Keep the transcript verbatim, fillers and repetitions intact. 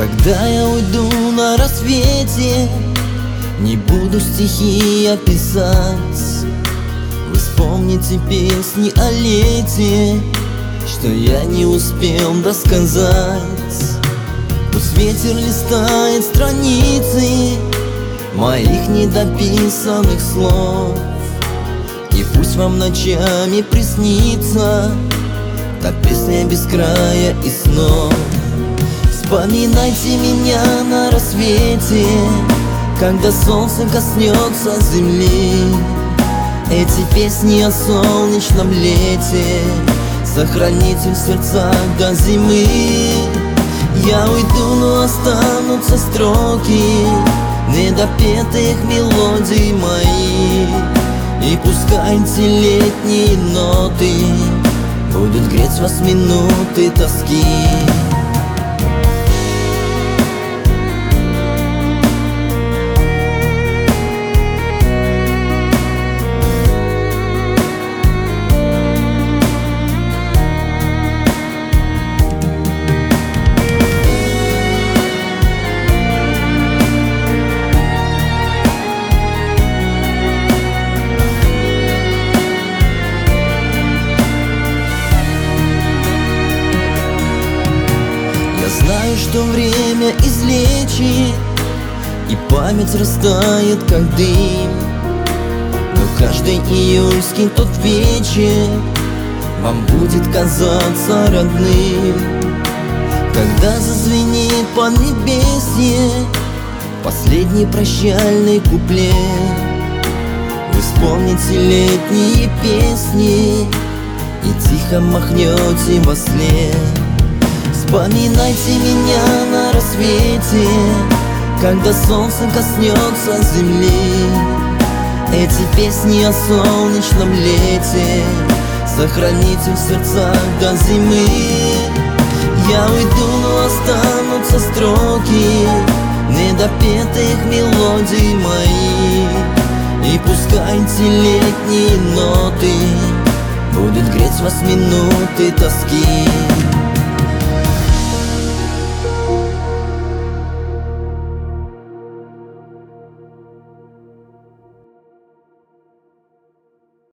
Когда я уйду на рассвете, не буду стихи описать. Вы вспомните песни о лете, что я не успел рассказать. Пусть ветер листает страницы моих недописанных слов, и пусть вам ночами приснится та песня без края и снов. Вспоминайте меня на рассвете, когда солнце коснется земли. Эти песни о солнечном лете сохраните в сердцах до зимы. Я уйду, но останутся строки недопетых мелодий моих, и пускай эти летние ноты будут греть вас минуты тоски. Знаю, что время излечит, и память растает, как дым. Но каждый июльский тот вечер вам будет казаться родным. Когда зазвенит поднебесье последний прощальный куплет, вы вспомните летние песни и тихо махнете во след. Вспоминайте меня на рассвете, когда солнце коснется земли. Эти песни о солнечном лете сохраните в сердцах до зимы. Я уйду, но останутся строки недопетых мелодий моих, и пускай эти летние ноты будут греть вас минуты тоски.